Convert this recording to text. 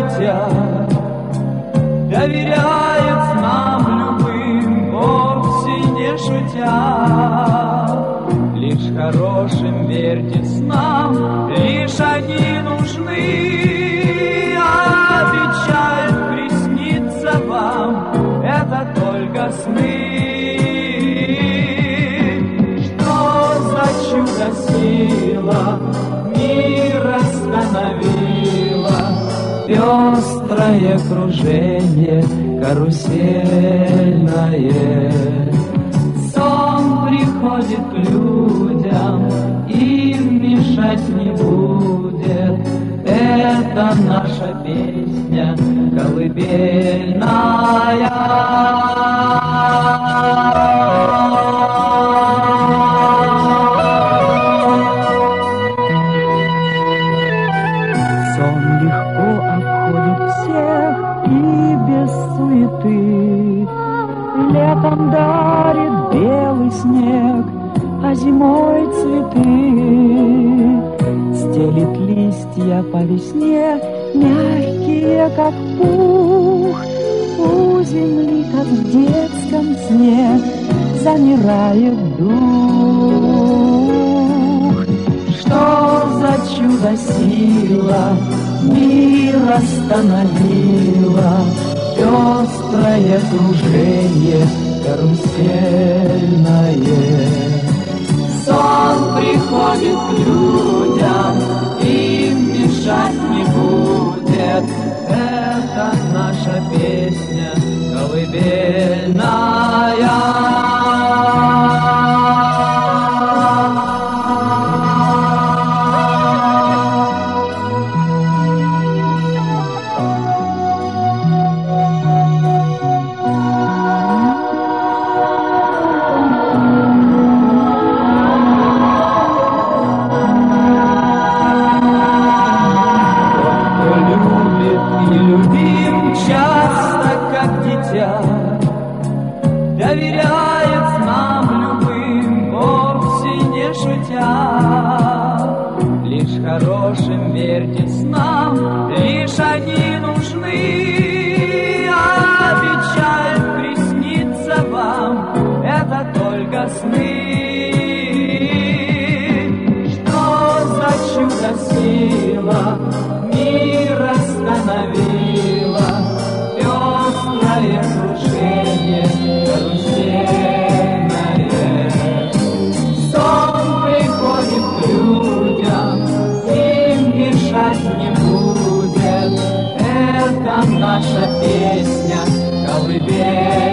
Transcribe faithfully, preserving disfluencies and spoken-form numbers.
дитя, доверяет нам любым, вовсе не шутя. Лишь хорошим верьте снам, лишь они нужны, обещают присниться вам, это только сны. Что за чудо-сила мир остановила, пестрое кружение карусельное. Сон приходит к людям, им мешать не будет. Это наша песня колыбельная. Сон легко обходит всех и без суеты. Летом дарит белый снег, а зимой цветы. Стелит листья по весне, мягкие, как пух. У земли, как в детском сне, замирает дух. Что за чудо-сила мир остановила, пестрое кружение карусельное. Сон приходит к людям, им мешать не будет. Это наша песня колыбельная. Доверяет нам любым, вовсе не шутя. Лишь хорошим верьте снам, лишь они нужны, обещают присниться вам, это только сны. Что за чудо-сила мир остановила, пестрое кружение карусельное. Сон приходит к людям, им мешать не будет. Это наша песня колыбельная.